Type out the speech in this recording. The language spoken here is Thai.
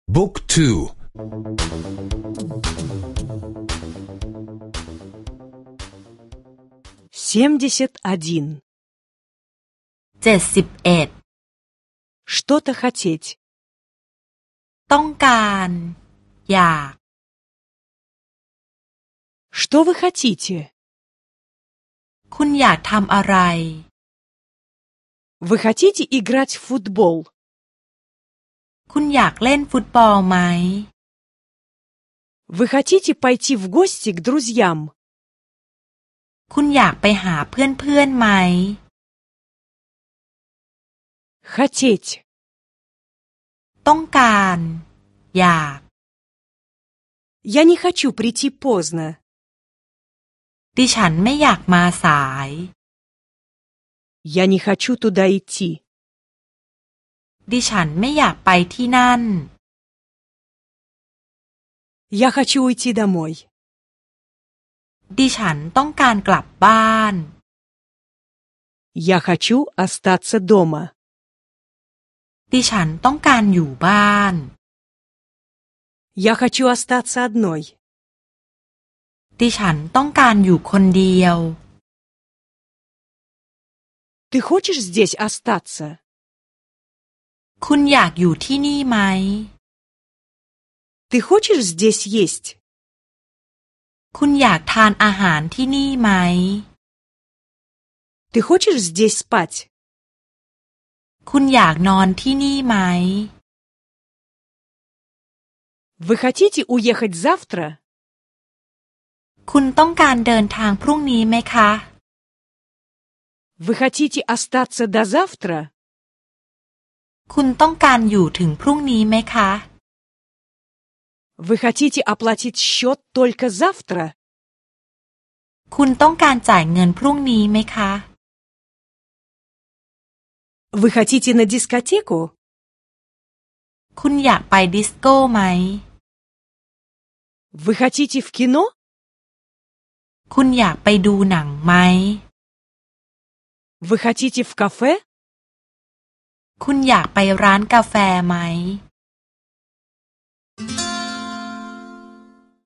บุ๊กทู 71 71 Что-то хотеть ต้องการอยาก Что вы хотите? คุณอยากทำอะไร Вы хотите играть в футбол? คุณอยากเล่นฟุตบอลไหม Вы хотите пойти в гости к друзьям? คุณอยากไปหาเพื่อนๆไหม Хотеть ต้องการอยาก Я не хочу прийти поздно. ดิฉันไม่อยากมาสาย Я не хочу туда идти. ดิฉันไม่อยากไปที่นั่น Я хочу уйти домой. ดิฉันต้องการกลับบ้าน Я хочу остаться дома. ดิฉันต้องการอยู่บ้าน Я хочу остаться одной. ดิฉันต้องการอยู่คนเดียว Ты хочешь здесь остаться? คุณอยากอยู่ที่นี่ไหม Ты хочешь здесь есть? คุณอยากทานอาหารที่นี่ไหม Ты хочешь здесь спать? คุณอยากนอนที่นี่ไหม Вы хотите уехать завтра? คุณต้องการเดินทางพรุ่งนี้ไหมคะ Вы хотите остаться до завтра? คุณต้องการอยู่ถึงพรุ่งนี้ไหมคะ Вы хотите оплатить счет только завтра? คุณต้องการจ่ายเงินพรุ่งนี้ไหมคะ Вы хотите на дискотеку? คุณอยากไปดิสโก้ไหม Вы хотите в кино? คุณอยากไปดูหนังไหม Вы хотите в кафе? คุณอยากไปร้านกาแฟไหม